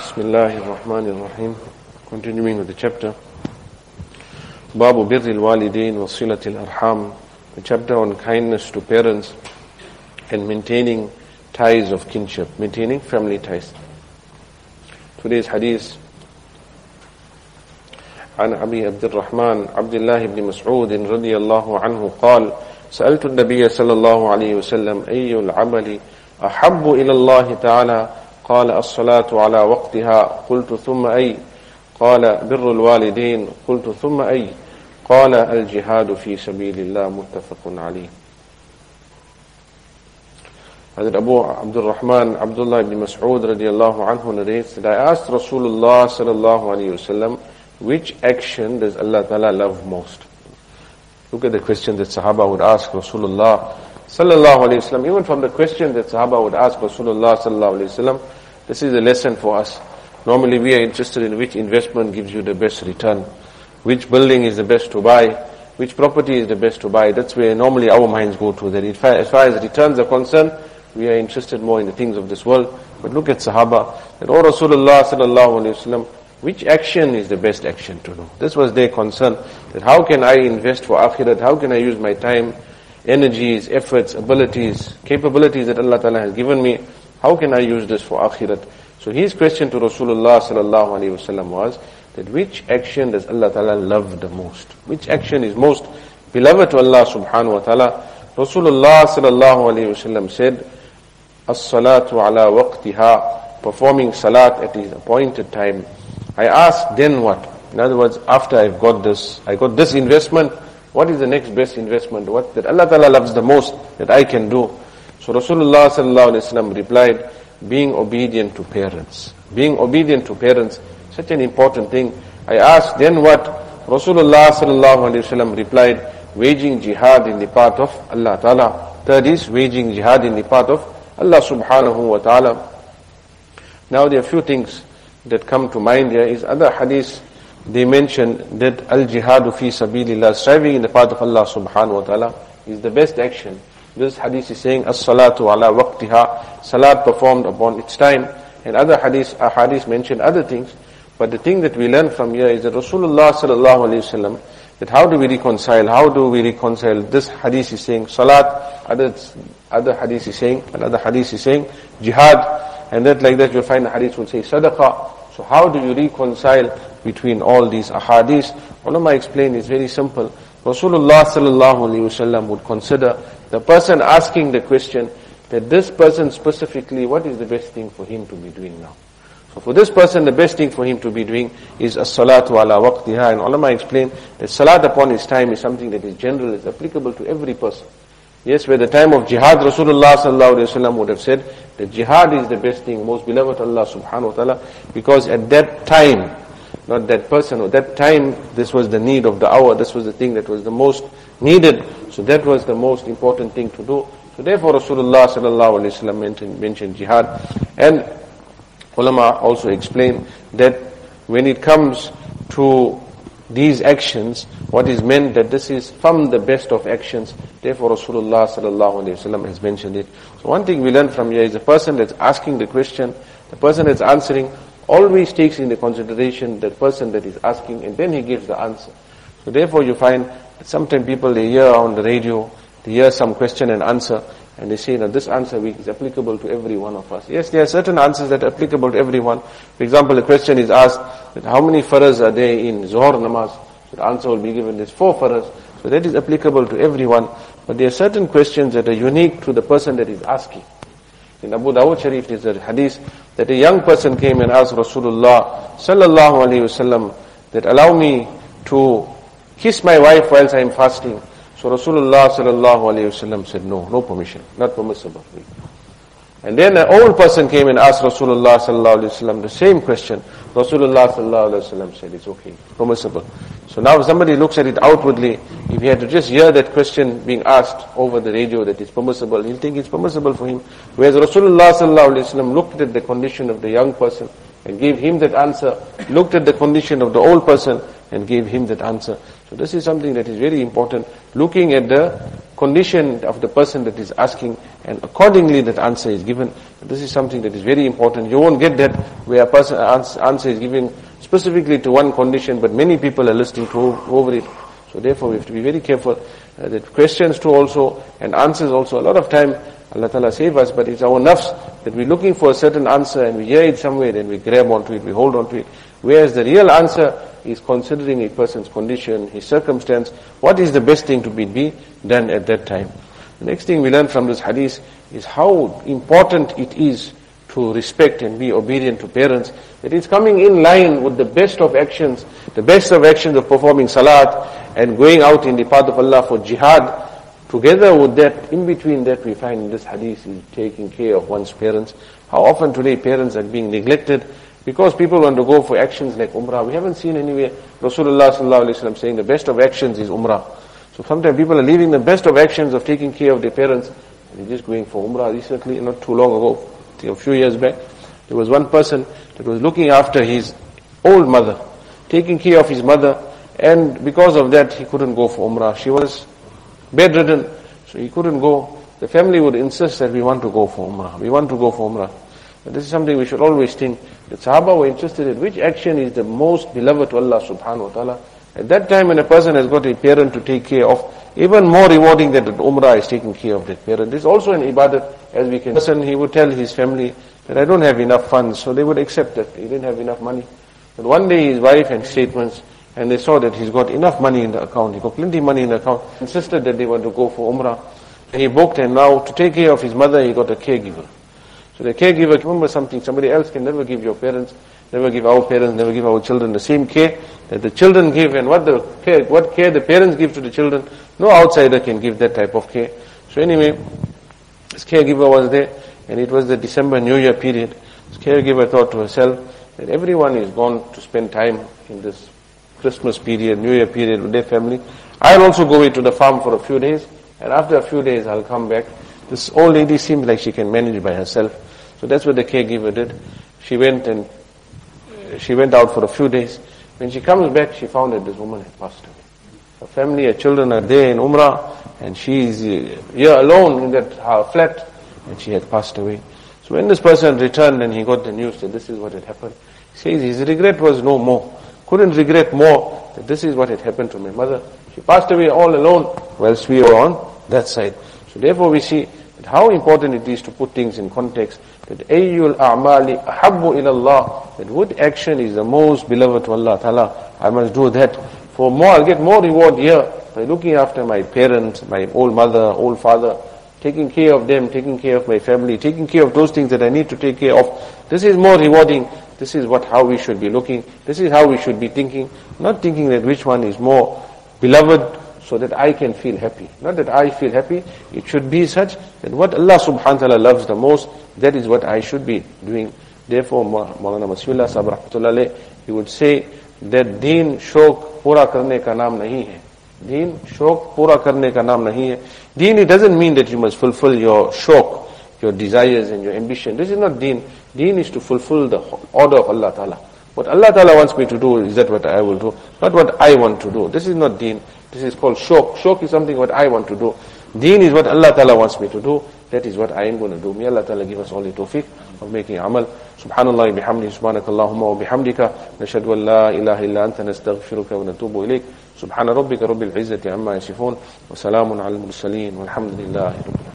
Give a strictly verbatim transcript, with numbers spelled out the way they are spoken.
Bismillahir Rahmanir Rahim. Continuing with the chapter. Babu Birril Walidain wa Silatil Arham. The chapter on kindness to parents and maintaining ties of kinship, maintaining family ties. Today's hadith. عن أبي عبد الرحمن عبد الله بن مسعود رضي الله عنه قال سألت النبي صلى الله عليه وسلم أي العمل أحب إلى الله تعالى قال الصلاة على وقتها قلت ثم أي قال بر الوالدين قلت ثم أي قال الجهاد في سبيل الله متفق عليه. Hazrat Abu Abdul Rahman Abdullah ibn Mas'ud radiallahu anhu narrates that I asked Rasulullah sallallahu alayhi wasallam, which action does Allah Ta'ala love most? Look at the question that Sahaba would ask Rasulullah sallallahu alayhi wasallam. Even from the question that Sahaba would ask Rasulullah sallallahu alayhi wasallam, this is a lesson for us. Normally we are interested in which investment gives you the best return, which building is the best to buy, which property is the best to buy. That's where normally our minds go to. That as far as returns are concerned, we are interested more in the things of this world. But look at Sahaba, that oh Rasulullah sallallahu alayhi wasallam, which action is the best action to do? This was their concern, that how can I invest for akhirat, how can I use my time, energies, efforts, abilities, capabilities that Allah Ta'ala has given me, how can I use this for akhirat? So his question to Rasulullah sallallahu alayhi wasallam was, that which action does Allah Ta'ala love the most? Which action is most beloved to Allah subhanahu wa ta'ala? Rasulullah sallallahu alayhi wasallam said, as-salatu ala waqtiha, performing salat at its appointed time. I asked, then what? In other words, after I've got this, I got this investment, what is the next best investment? What that Allah Ta'ala loves the most that I can do? So Rasulullah sallallahu alayhi wasallam replied, being obedient to parents. Being obedient to parents, such an important thing. I asked, then what? Rasulullah sallallahu alayhi wasallam replied, waging jihad in the path of Allah Ta'ala. Third is waging jihad in the path of Allah subhanahu wa ta'ala. Now there are a few things that come to mind here. Is other hadiths, they mention that al-jihadu fi sabilillah, striving in the path of Allah subhanahu wa ta'ala, is the best action. This hadith is saying as-salatu ala waqtiha, salat performed upon its time. And other hadiths, ahadith mention other things. But the thing that we learn from here is that Rasulullah sallallahu alayhi wasallam, that how do we reconcile, how do we reconcile, this hadith is saying salat, other, other hadith is saying, another hadith is saying jihad, and that like that you'll find the hadith will say sadaqah. So how do you reconcile between all these ahadith? Ulama explain it's very simple. Rasulullah sallallahu alayhi wasallam would consider the person asking the question, that this person specifically, what is the best thing for him to be doing now? So for this person, the best thing for him to be doing is as-salatu ala waqtiha. And ulama explain that salat upon his time is something that is general, is applicable to every person. Yes, where the time of jihad, Rasulullah sallallahu alayhi wasallam would have said that jihad is the best thing, most beloved to Allah subhanahu wa ta'ala, because at that time, not that person, or that time, this was the need of the hour, this was the thing that was the most needed, so that was the most important thing to do. So therefore Rasulullah sallallahu alayhi wasallam mentioned, mentioned jihad. And ulama also explain that when it comes to these actions, what is meant that this is from the best of actions, therefore Rasulullah sallallahu alayhi wasallam has mentioned it. So one thing we learn from here is the person that's asking the question, the person that's answering, always takes into consideration the person that is asking, and then he gives the answer. So therefore you find that sometimes people, they hear on the radio, they hear some question and answer, and they say that this answer is applicable to every one of us. Yes, there are certain answers that are applicable to everyone. For example, the question is asked that how many faraz are there in Zuhr namaz? So the answer will be given, there's four faraz. So that is applicable to everyone. But there are certain questions that are unique to the person that is asking. In Abu Dawud Sharif, there's a hadith that a young person came and asked Rasulullah sallallahu alayhi wasallam that allow me to kiss my wife whilst I am fasting. So Rasulullah sallallahu alayhi wasallam said, no, no permission, not permissible. And then an old person came and asked Rasulullah sallallahu alayhi wasallam the same question. Rasulullah sallallahu alayhi wasallam said, it's okay, permissible. So now if somebody looks at it outwardly, if he had to just hear that question being asked over the radio that it's permissible, he'll think it's permissible for him. Whereas Rasulullah sallallahu alayhi wasallam looked at the condition of the young person and gave him that answer, looked at the condition of the old person and gave him that answer. So this is something that is very important, looking at the condition of the person that is asking and accordingly that answer is given. This is something that is very important. You won't get that where a person answer is given specifically to one condition, but many people are listening to over it. So therefore we have to be very careful uh, that questions too also and answers also. A lot of time Allah Ta'ala save us, but it's our nafs that we're looking for a certain answer and we hear it somewhere, then we grab onto it, we hold onto it. Whereas the real answer is considering a person's condition, his circumstance, what is the best thing to be, be done at that time. The next thing we learn from this hadith is how important it is to respect and be obedient to parents, that it's coming in line with the best of actions, the best of actions of performing salat and going out in the path of Allah for jihad. Together with that, in between that we find in this hadith is taking care of one's parents. How often today parents are being neglected because people want to go for actions like Umrah. We haven't seen anywhere Rasulullah sallallahu alaihi wasallam saying the best of actions is Umrah. So sometimes people are leaving the best of actions of taking care of their parents and they're just going for Umrah. Recently, not too long ago, I think a few years back, there was one person that was looking after his old mother, taking care of his mother, and because of that he couldn't go for Umrah. She was bedridden, so he couldn't go. The family would insist that we want to go for Umrah. We want to go for Umrah. But this is something we should always think. The Sahaba were interested in which action is the most beloved to Allah subhanahu wa ta'ala. At that time when a person has got a parent to take care of, even more rewarding that Umrah is taking care of that parent. This is also an ibadat, as we can listen. He would tell his family that I don't have enough funds, so they would accept that. He didn't have enough money. But one day his wife had statements, and they saw that he's got enough money in the account. He got plenty of money in the account. Insisted that they want to go for Umrah. And he booked, and now to take care of his mother, he got a caregiver. So the caregiver, remember something, somebody else can never give your parents, never give our parents, never give our children the same care that the children give, and what the care, what care the parents give to the children, no outsider can give that type of care. So anyway, this caregiver was there, and it was the December New Year period. This caregiver thought to herself that everyone is gone to spend time in this Christmas period, New Year period with their family. I'll also go away to the farm for a few days, and after a few days I'll come back. This old lady seems like she can manage by herself. So that's what the caregiver did. She went and she went out for a few days. When she comes back, she found that this woman had passed away. Her family, her children are there in Umrah, and she is here alone in that uh, flat, and she had passed away. So when this person returned and he got the news that this is what had happened, he says his regret was no more. Couldn't regret more that this is what had happened to my mother. She passed away all alone whilst we were on that side. So therefore we see that how important it is to put things in context, that ayyul a'mali ahabbu ila Allah, that what action is the most beloved to Allah Ta'ala, I must do that. For more, I'll get more reward here by looking after my parents, my old mother, old father, taking care of them, taking care of my family, taking care of those things that I need to take care of. This is more rewarding. This is what how we should be looking. This is how we should be thinking. Not thinking that which one is more beloved so that I can feel happy. Not that I feel happy. It should be such that what Allah subhanahu wa ta'ala loves the most, that is what I should be doing. Therefore, Maulana Masihullah Sahib Rahmatullah Alayh, he would say that deen shok pura karne ka naam nahi hai. Deen shok pura karne ka naam nahi hai. Deen, it doesn't mean that you must fulfill your shok, your desires and your ambition. This is not deen. Deen is to fulfill the order of Allah Ta'ala. What Allah Ta'ala wants me to do, is that what I will do. Not what I want to do. This is not deen. This is called shok. Shok is something what I want to do. Deen is what Allah Ta'ala wants me to do. That is what I am going to do. May Allah Ta'ala give us all the tawfiq of making amal. Subhanallah bihamdi, subhanakallahumma wa bihamdika, nashhadu an la ilaha illa anta nastaghfiruka wa natubu ilayk. Subhana rabbika rabbil izzati amma yasifun, wa salamun ala al-mursaleen, walhamdulillahi rabbil alamin.